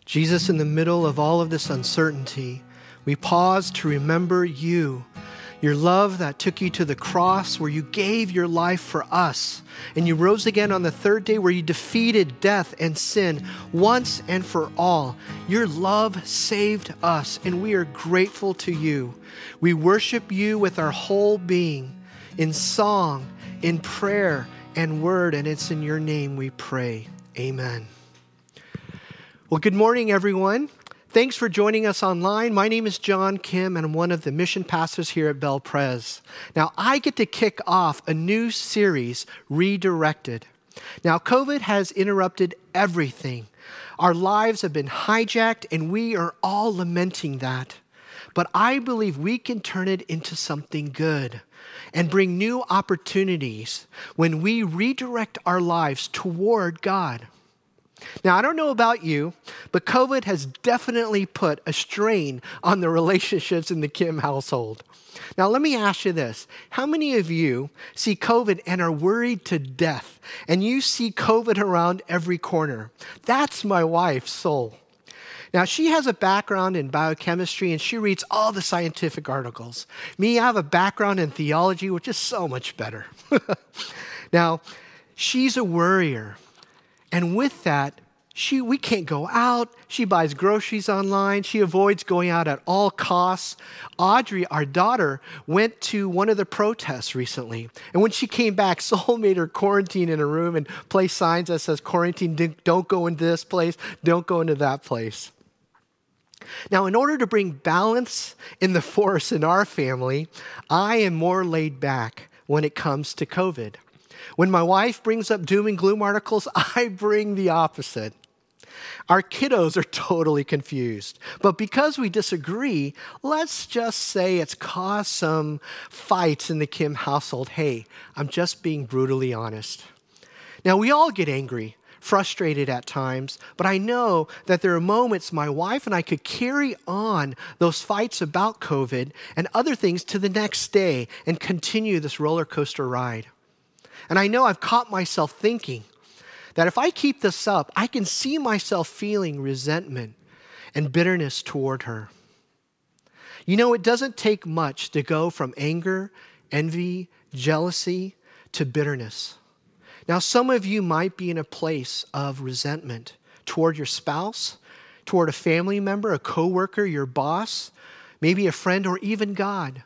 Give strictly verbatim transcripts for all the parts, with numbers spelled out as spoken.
Jesus, in the middle of all of this uncertainty, we pause to remember you, your love that took you to the cross where you gave your life for us, and you rose again on the third day where you defeated death and sin once and for all. Your love saved us, and we are grateful to you. We worship you with our whole being, in song, in prayer, and word, and it's in your name we pray. Amen. Well, good morning, everyone. Thanks for joining us online. My name is John Kim, and I'm one of the mission pastors here at Bel Pres. Now, I get to kick off a new series, Redirected. Now, COVID has interrupted everything. Our lives have been hijacked, and we are all lamenting that. But I believe we can turn it into something good and bring new opportunities when we redirect our lives toward God. Now, I don't know about you, but COVID has definitely put a strain on the relationships in the Kim household. Now, let me ask you this. How many of you see COVID and are worried to death, and you see COVID around every corner? That's my wife, Sol. Now, she has a background in biochemistry, and she reads all the scientific articles. Me, I have a background in theology, which is so much better. Now, she's a worrier. And with that, she we can't go out. She buys groceries online. She avoids going out at all costs. Audrey, our daughter, went to one of the protests recently. And when she came back, Sol made her quarantine in a room and place signs that says, quarantine, don't go into this place, don't go into that place. Now, in order to bring balance in the force in our family, I am more laid back when it comes to COVID. When my wife brings up doom and gloom articles, I bring the opposite. Our kiddos are totally confused. But because we disagree, let's just say it's caused some fights in the Kim household. Hey, I'm just being brutally honest. Now, we all get angry, frustrated at times, but I know that there are moments my wife and I could carry on those fights about COVID and other things to the next day and continue this roller coaster ride. And I know I've caught myself thinking that if I keep this up, I can see myself feeling resentment and bitterness toward her. You know, it doesn't take much to go from anger, envy, jealousy to bitterness. Now, some of you might be in a place of resentment toward your spouse, toward a family member, a coworker, your boss, maybe a friend, or even God.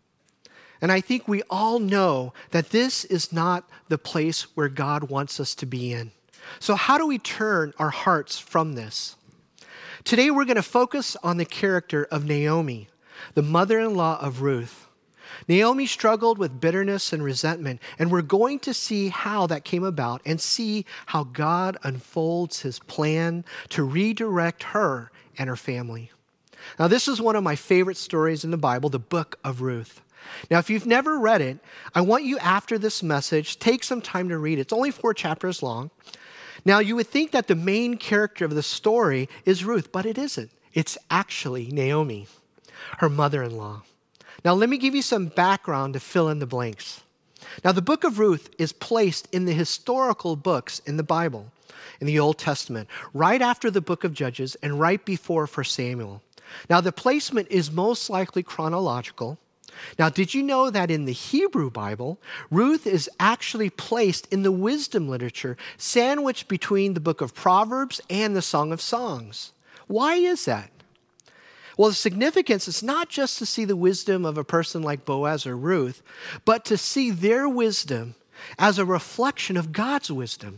And I think we all know that this is not the place where God wants us to be in. So how do we turn our hearts from this? Today we're going to focus on the character of Naomi, the mother-in-law of Ruth. Naomi struggled with bitterness and resentment, and we're going to see how that came about and see how God unfolds his plan to redirect her and her family. Now, this is one of my favorite stories in the Bible, the book of Ruth. Now, if you've never read it, I want you after this message, take some time to read it. It's only four chapters long. Now, you would think that the main character of the story is Ruth, but it isn't. It's actually Naomi, her mother-in-law. Now, let me give you some background to fill in the blanks. Now, the book of Ruth is placed in the historical books in the Bible, in the Old Testament, right after the book of Judges and right before First Samuel. Now, the placement is most likely chronological. Now, did you know that in the Hebrew Bible, Ruth is actually placed in the wisdom literature, sandwiched between the book of Proverbs and the Song of Songs? Why is that? Well, the significance is not just to see the wisdom of a person like Boaz or Ruth, but to see their wisdom as a reflection of God's wisdom.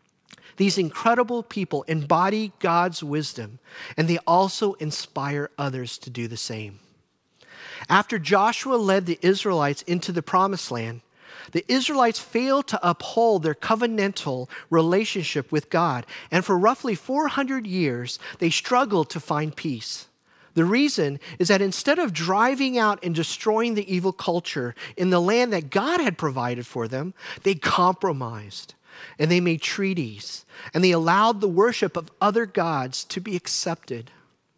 These incredible people embody God's wisdom, and they also inspire others to do the same. After Joshua led the Israelites into the promised land, the Israelites failed to uphold their covenantal relationship with God, and for roughly four hundred years, they struggled to find peace. The reason is that instead of driving out and destroying the evil culture in the land that God had provided for them, they compromised, and they made treaties, and they allowed the worship of other gods to be accepted.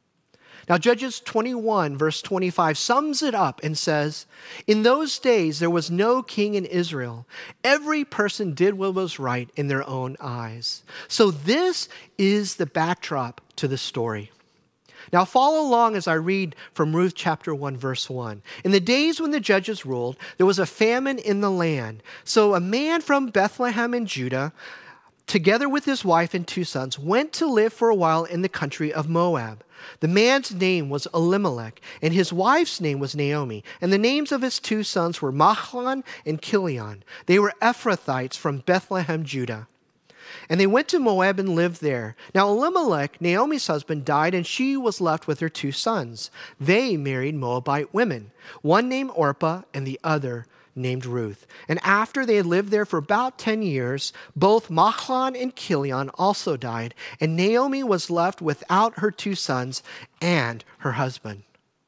Now, Judges twenty-one, verse twenty-five sums it up and says, "In those days there was no king in Israel. Every person did what was right in their own eyes." So this is the backdrop to the story. Now follow along as I read from Ruth chapter one, verse one. In the days when the judges ruled, there was a famine in the land. So a man from Bethlehem in Judah, together with his wife and two sons, went to live for a while in the country of Moab. The man's name was Elimelech, and his wife's name was Naomi. And the names of his two sons were Mahlon and Chilion. They were Ephrathites from Bethlehem, Judah. And they went to Moab and lived there. Now Elimelech, Naomi's husband, died, and she was left with her two sons. They married Moabite women, one named Orpah and the other named Ruth. And after they had lived there for about ten years, both Mahlon and Chilion also died, and Naomi was left without her two sons and her husband.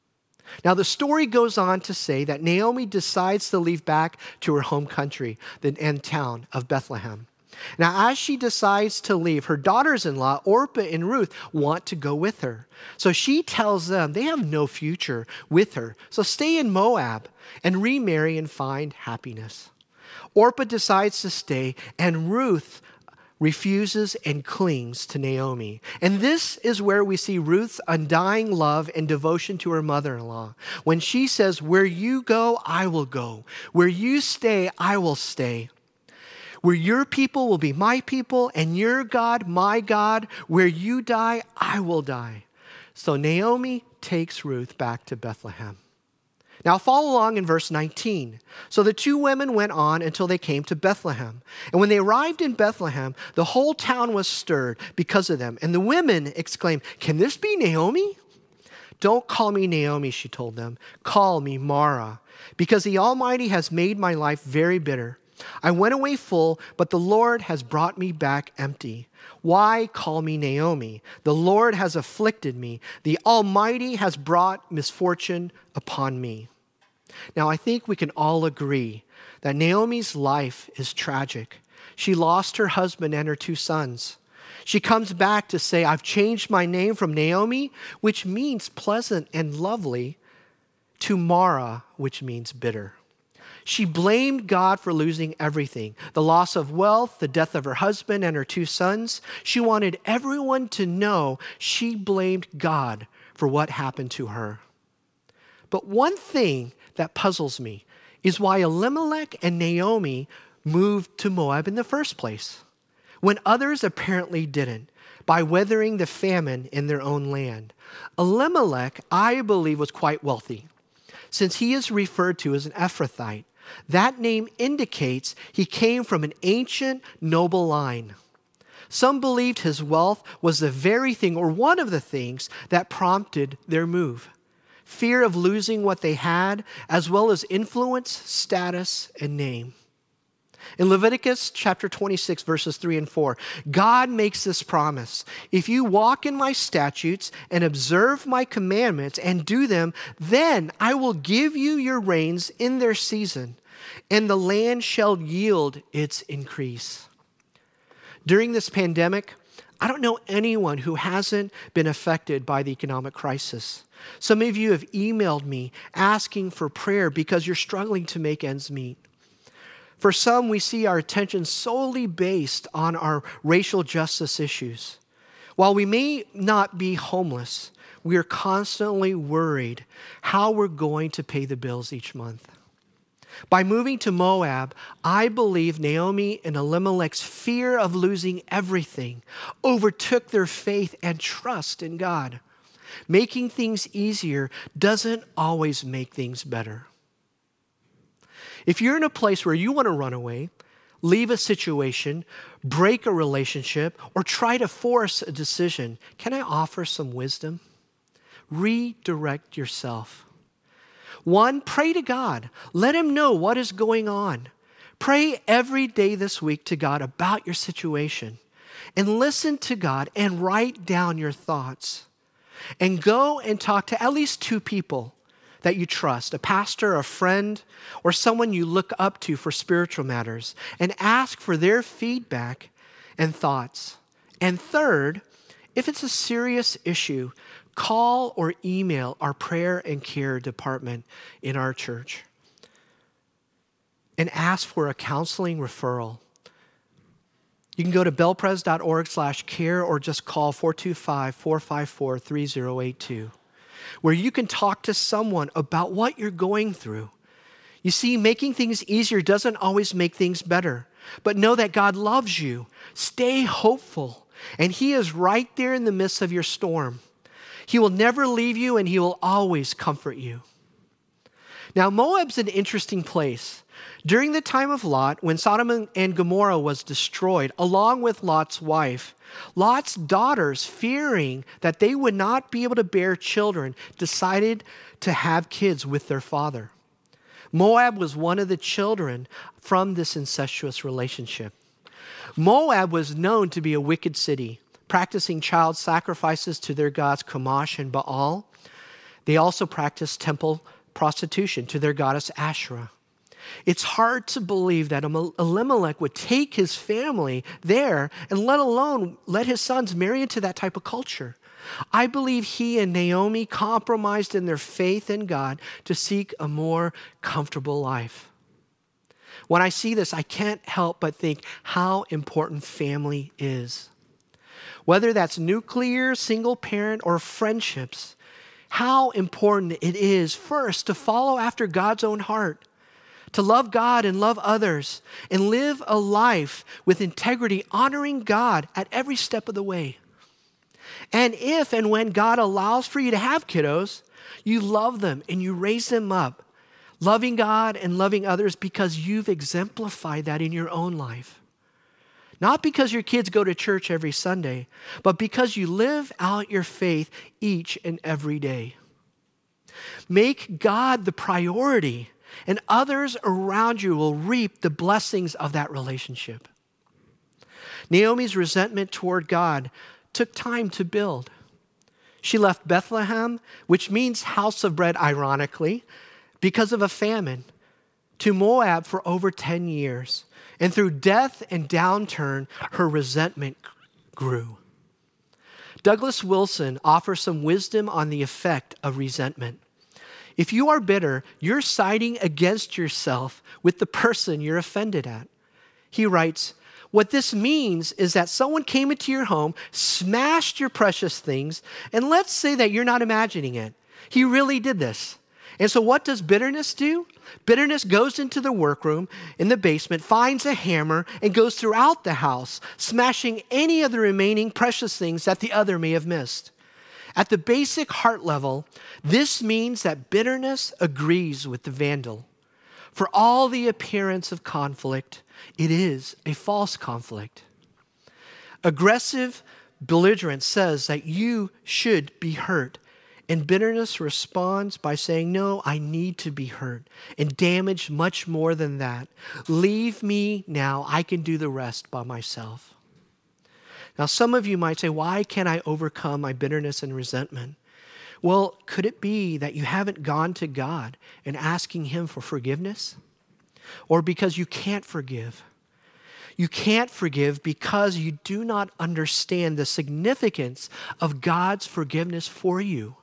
Now the story goes on to say that Naomi decides to leave back to her home country and town of Bethlehem. Now, as she decides to leave, her daughters-in-law, Orpah and Ruth, want to go with her. So she tells them they have no future with her. So stay in Moab and remarry and find happiness. Orpah decides to stay, and Ruth refuses and clings to Naomi. And this is where we see Ruth's undying love and devotion to her mother-in-law. When she says, "Where you go, I will go. Where you stay, I will stay. Where your people will be my people, and your God, my God. Where you die, I will die." So Naomi takes Ruth back to Bethlehem. Now follow along in verse nineteen. So the two women went on until they came to Bethlehem. And when they arrived in Bethlehem, the whole town was stirred because of them. And the women exclaimed, "Can this be Naomi?" "Don't call me Naomi," she told them. "Call me Mara, because the Almighty has made my life very bitter. I went away full, but the Lord has brought me back empty. Why call me Naomi? The Lord has afflicted me. The Almighty has brought misfortune upon me." Now, I think we can all agree that Naomi's life is tragic. She lost her husband and her two sons. She comes back to say, "I've changed my name from Naomi," which means pleasant and lovely, to Mara, which means bitter. She blamed God for losing everything, the loss of wealth, the death of her husband and her two sons. She wanted everyone to know she blamed God for what happened to her. But one thing that puzzles me is why Elimelech and Naomi moved to Moab in the first place, when others apparently didn't, by weathering the famine in their own land. Elimelech, I believe, was quite wealthy, since he is referred to as an Ephrathite. That name indicates he came from an ancient noble line. Some believed his wealth was the very thing, or one of the things, that prompted their move. Fear of losing what they had, as well as influence, status, and name. In Leviticus chapter twenty-six, verses three and four, God makes this promise. "If you walk in my statutes and observe my commandments and do them, then I will give you your rains in their season, and the land shall yield its increase." During this pandemic, I don't know anyone who hasn't been affected by the economic crisis. Some of you have emailed me asking for prayer because you're struggling to make ends meet. For some, we see our attention solely based on our racial justice issues. While we may not be homeless, we are constantly worried how we're going to pay the bills each month. By moving to Moab, I believe Naomi and Elimelech's fear of losing everything overtook their faith and trust in God. Making things easier doesn't always make things better. If you're in a place where you want to run away, leave a situation, break a relationship, or try to force a decision, can I offer some wisdom? Redirect yourself. One, pray to God. Let him know what is going on. Pray every day this week to God about your situation. And listen to God and write down your thoughts. And go and talk to at least two people that you trust, a pastor, a friend, or someone you look up to for spiritual matters, and ask for their feedback and thoughts. And third, if it's a serious issue, call or email our prayer and care department in our church and ask for a counseling referral. You can go to belpres.org slash care or just call four two five, four five four, three zero eight two, where you can talk to someone about what you're going through. You see, making things easier doesn't always make things better, but know that God loves you. Stay hopeful, and He is right there in the midst of your storm. He will never leave you, and He will always comfort you. Now, Moab's an interesting place. During the time of Lot, when Sodom and Gomorrah was destroyed, along with Lot's wife, Lot's daughters, fearing that they would not be able to bear children, decided to have kids with their father. Moab was one of the children from this incestuous relationship. Moab was known to be a wicked city, practicing child sacrifices to their gods Chemosh and Baal. They also practiced temple prostitution to their goddess Asherah. It's hard to believe that Elimelech would take his family there and let alone let his sons marry into that type of culture. I believe he and Naomi compromised in their faith in God to seek a more comfortable life. When I see this, I can't help but think how important family is. Whether that's nuclear, single parent, or friendships, how important it is first to follow after God's own heart, to love God and love others, and live a life with integrity, honoring God at every step of the way. And if and when God allows for you to have kiddos, you love them and you raise them up, loving God and loving others because you've exemplified that in your own life. Not because your kids go to church every Sunday, but because you live out your faith each and every day. Make God the priority, and others around you will reap the blessings of that relationship. Naomi's resentment toward God took time to build. She left Bethlehem, which means house of bread, ironically, because of a famine, to Moab for over ten years. And through death and downturn, her resentment grew. Douglas Wilson offers some wisdom on the effect of resentment. If you are bitter, you're siding against yourself with the person you're offended at. He writes, what this means is that someone came into your home, smashed your precious things, and let's say that you're not imagining it. He really did this. And so what does bitterness do? Bitterness goes into the workroom in the basement, finds a hammer, and goes throughout the house, smashing any of the remaining precious things that the other may have missed. At the basic heart level, this means that bitterness agrees with the vandal. For all the appearance of conflict, it is a false conflict. Aggressive belligerence says that you should be hurt. And bitterness responds by saying, no, I need to be hurt and damaged much more than that. Leave me now. I can do the rest by myself. Now, some of you might say, why can't I overcome my bitterness and resentment? Well, could it be that you haven't gone to God and asking Him for forgiveness? Or because you can't forgive? You can't forgive because you do not understand the significance of God's forgiveness for you.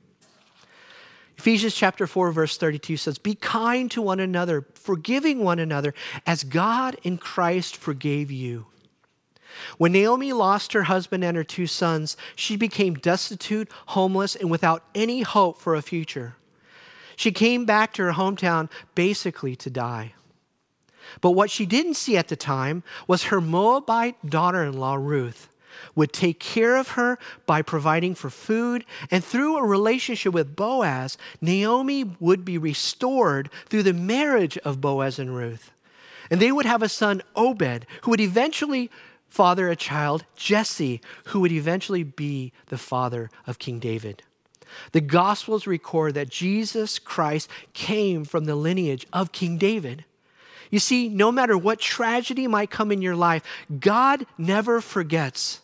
Ephesians chapter four, verse thirty-two says, be kind to one another, forgiving one another as God in Christ forgave you. When Naomi lost her husband and her two sons, she became destitute, homeless, and without any hope for a future. She came back to her hometown basically to die. But what she didn't see at the time was her Moabite daughter-in-law, Ruth, would take care of her by providing for food, and through a relationship with Boaz, Naomi would be restored through the marriage of Boaz and Ruth. And they would have a son, Obed, who would eventually father a child, Jesse, who would eventually be the father of King David. The Gospels record that Jesus Christ came from the lineage of King David. You see, no matter what tragedy might come in your life, God never forgets.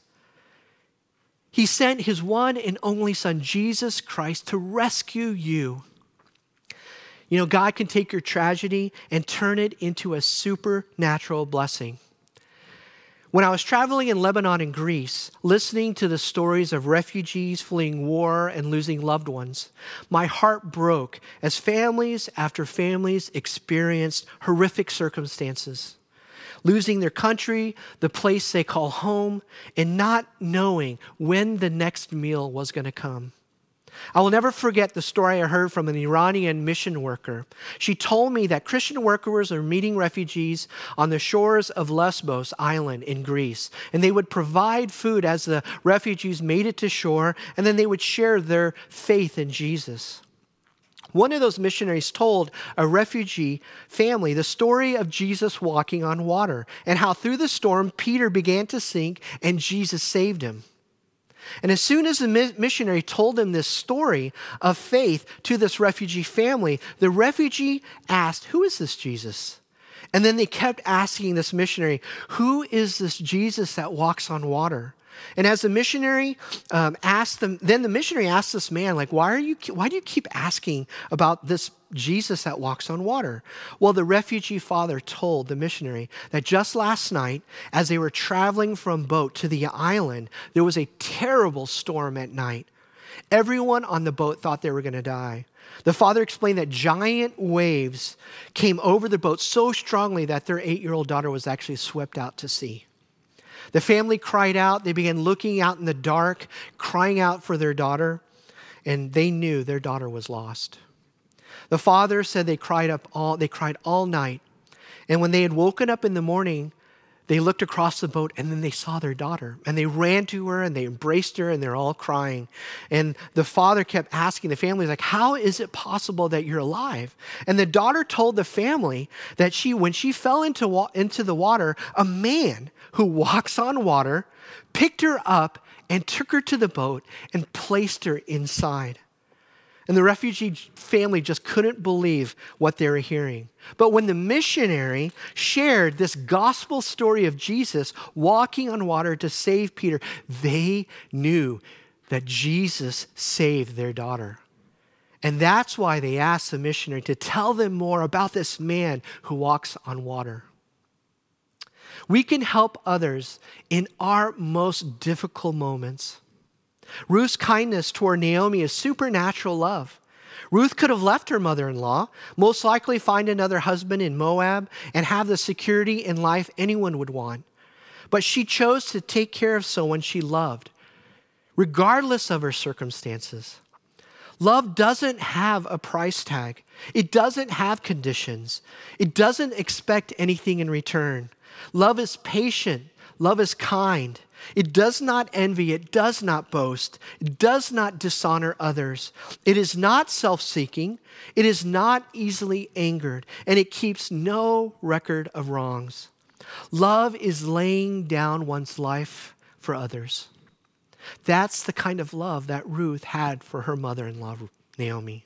He sent His one and only Son, Jesus Christ, to rescue you. You know, God can take your tragedy and turn it into a supernatural blessing. When I was traveling in Lebanon and Greece, listening to the stories of refugees fleeing war and losing loved ones, my heart broke as families after families experienced horrific circumstances. losing their country, the place they call home, and not knowing when the next meal was going to come. I will never forget the story I heard from an Iranian mission worker. She told me that Christian workers are meeting refugees on the shores of Lesbos Island in Greece, and they would provide food as the refugees made it to shore, and then they would share their faith in Jesus. One of those missionaries told a refugee family the story of Jesus walking on water and how through the storm, Peter began to sink and Jesus saved him. And as soon as the missionary told him this story of faith to this refugee family, the refugee asked, "Who is this Jesus?" And then they kept asking this missionary, "Who is this Jesus that walks on water?" And as the missionary um, asked them, then the missionary asked this man, like, why are you, why do you keep asking about this Jesus that walks on water? Well, the refugee father told the missionary that just last night, as they were traveling from boat to the island, there was a terrible storm at night. Everyone on the boat thought they were going to die. The father explained that giant waves came over the boat so strongly that their eight-year-old daughter was actually swept out to sea. The family cried out. They began looking out in the dark, crying out for their daughter, and they knew their daughter was lost. The father said they cried up all they cried all night, and when they had woken up in the morning, they looked across the boat and then they saw their daughter, and they ran to her and they embraced her and they're all crying. And the father kept asking the family, like, "How is it possible that you're alive?" And the daughter told the family that she, when she fell into wa- into the water, a man who walks on water picked her up and took her to the boat and placed her inside. And the refugee family just couldn't believe what they were hearing. But when the missionary shared this gospel story of Jesus walking on water to save Peter, they knew that Jesus saved their daughter. And that's why they asked the missionary to tell them more about this man who walks on water. We can help others in our most difficult moments. Ruth's kindness toward Naomi is supernatural love. Ruth could have left her mother-in-law, most likely find another husband in Moab, and have the security in life anyone would want. But she chose to take care of someone she loved, regardless of her circumstances. Love doesn't have a price tag. It doesn't have conditions. It doesn't expect anything in return. Love is patient. Love is kind. It does not envy. It does not boast. It does not dishonor others. It is not self-seeking. It is not easily angered. And it keeps no record of wrongs. Love is laying down one's life for others. That's the kind of love that Ruth had for her mother-in-law, Naomi.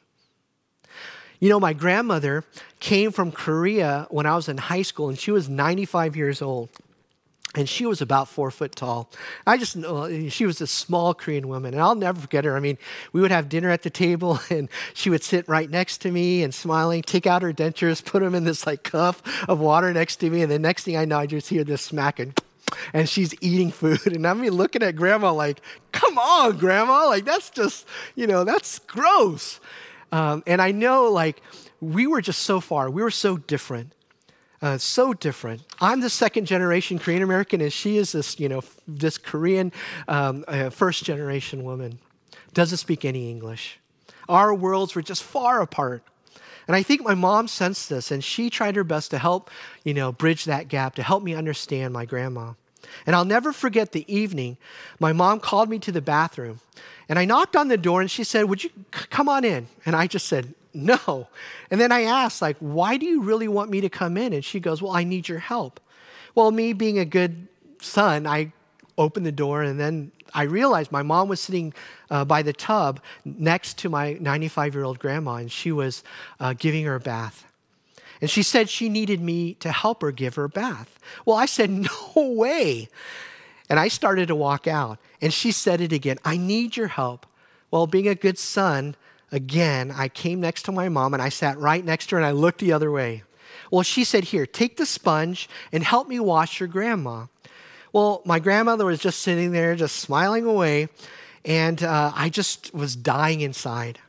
You know, my grandmother came from Korea when I was in high school, and she was ninety-five years old. And she was about four foot tall. I just know she was a small Korean woman, and I'll never forget her. I mean, we would have dinner at the table, and she would sit right next to me and smiling, take out her dentures, put them in this like cup of water next to me, and the next thing I know, I just hear this smacking, and she's eating food, and I'm looking at Grandma like, "Come on, Grandma! Like that's just, you know, that's gross." Um, and I know, like, we were just so far. We were so different. Uh, so different. I'm the second generation Korean American, and she is this, you know, this Korean um, uh, first generation woman. Doesn't speak any English. Our worlds were just far apart. And I think my mom sensed this, and she tried her best to help, you know, bridge that gap, to help me understand my grandma. And I'll never forget the evening my mom called me to the bathroom, and I knocked on the door, and she said, "Would you c- come on in?" And I just said, "No." And then I asked, like, "Why do you really want me to come in?" And she goes, "Well, I need your help." Well, me being a good son, I opened the door, and then I realized my mom was sitting uh, by the tub next to my ninety-five-year-old grandma, and she was uh, giving her a bath. And she said she needed me to help her give her a bath. Well, I said, "No way." And I started to walk out. And she said it again, "I need your help." Well, being a good son, again, I came next to my mom and I sat right next to her and I looked the other way. Well, she said, "Here, take the sponge and help me wash your grandma." Well, my grandmother was just sitting there, just smiling away. And uh, I just was dying inside.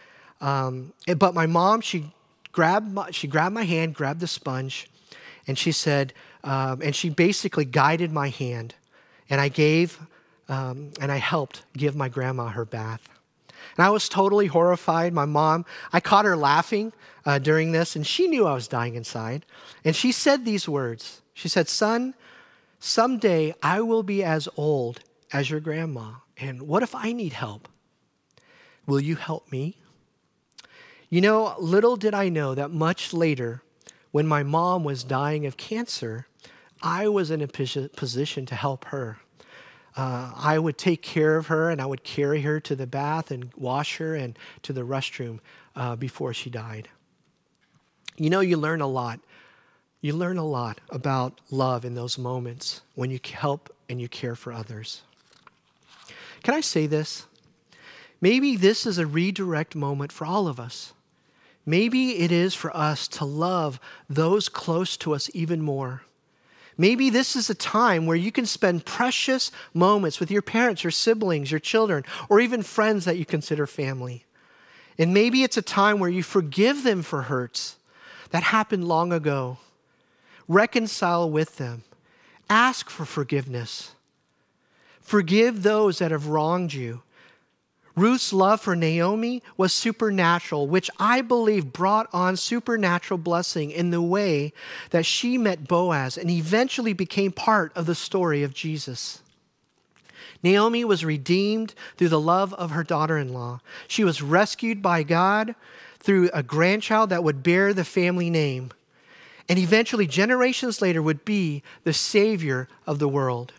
Um, but my mom, she grabbed my, she grabbed my hand, grabbed the sponge, and she said, um, and she basically guided my hand. And I gave, um, and I helped give my grandma her bath. And I was totally horrified. My mom, I caught her laughing uh, during this, and she knew I was dying inside. And she said these words. She said, "Son, someday I will be as old as your grandma. And what if I need help? Will you help me?" You know, little did I know that much later, when my mom was dying of cancer, I was in a position to help her. Uh, I would take care of her, and I would carry her to the bath and wash her and to the restroom uh, before she died. You know, you learn a lot. You learn a lot about love in those moments when you help and you care for others. Can I say this? Maybe this is a redirect moment for all of us. Maybe it is for us to love those close to us even more. Maybe this is a time where you can spend precious moments with your parents, your siblings, your children, or even friends that you consider family. And maybe it's a time where you forgive them for hurts that happened long ago. Reconcile with them. Ask for forgiveness. Forgive those that have wronged you. Ruth's love for Naomi was supernatural, which I believe brought on supernatural blessing in the way that she met Boaz and eventually became part of the story of Jesus. Naomi was redeemed through the love of her daughter-in-law. She was rescued by God through a grandchild that would bear the family name, and eventually, generations later, would be the Savior of the world.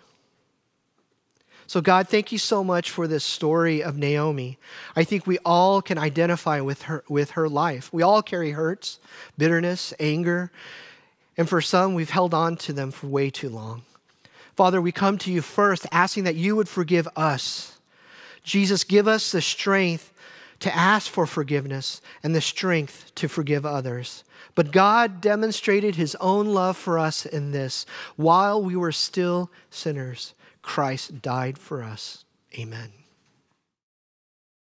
So God, thank you so much for this story of Naomi. I think we all can identify with her, with her life. We all carry hurts, bitterness, anger, and for some, we've held on to them for way too long. Father, we come to you first asking that you would forgive us. Jesus, give us the strength to ask for forgiveness and the strength to forgive others. But God demonstrated his own love for us in this. While we were still sinners, Christ died for us. Amen.